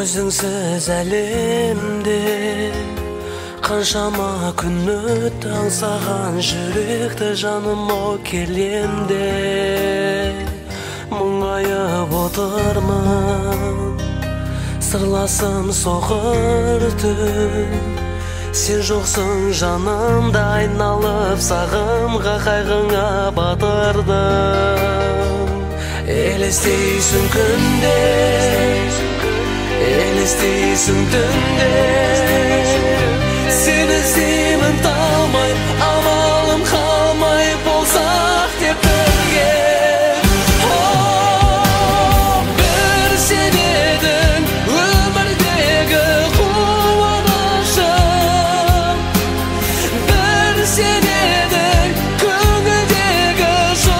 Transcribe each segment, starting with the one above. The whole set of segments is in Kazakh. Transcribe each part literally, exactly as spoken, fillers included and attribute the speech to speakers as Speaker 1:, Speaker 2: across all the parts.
Speaker 1: Өзіңсіз әлемде қаншама күн өтті, аңсаған жүректі жаным ау келемде. Мұңайып отырмын, сырласым соқыр түн. Сен жоқсың жанымда, айналып сағымға, қайғыңа батырдым. Елестейсің күнде, елестейсің түнде. Сені іздеймін талмай, амалым қалмай, болсақ деп бірге. Оу, бір сен едің өмірдегі қуанышым, бір сен едің көңілдегі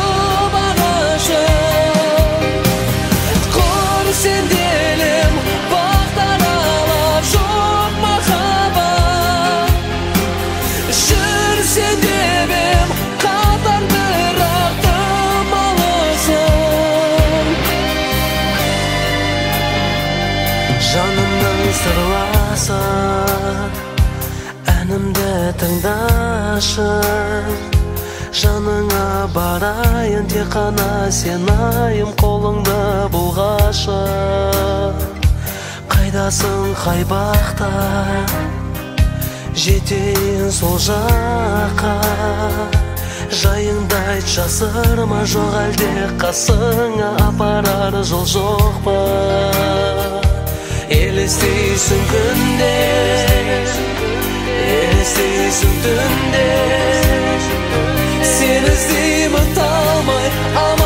Speaker 1: жұбанышым. Құр сенделім бақтар алар жоқ махаббат. Жүрсен демем қатар бірақ тым алысың. Жанымның сырласы, әнімді тыңдашы. Жаныңа барайын, тек қана сен айым, қолыңды бұлғашы. Қайдасың қай бақта, жетейін сол жаққа. Жайыңды айт, жасырма, жоқ әлде қасыңа апарар жол жоқ па? Елестейсің күнде, елестейсің түнде. Сені іздеймін талмай,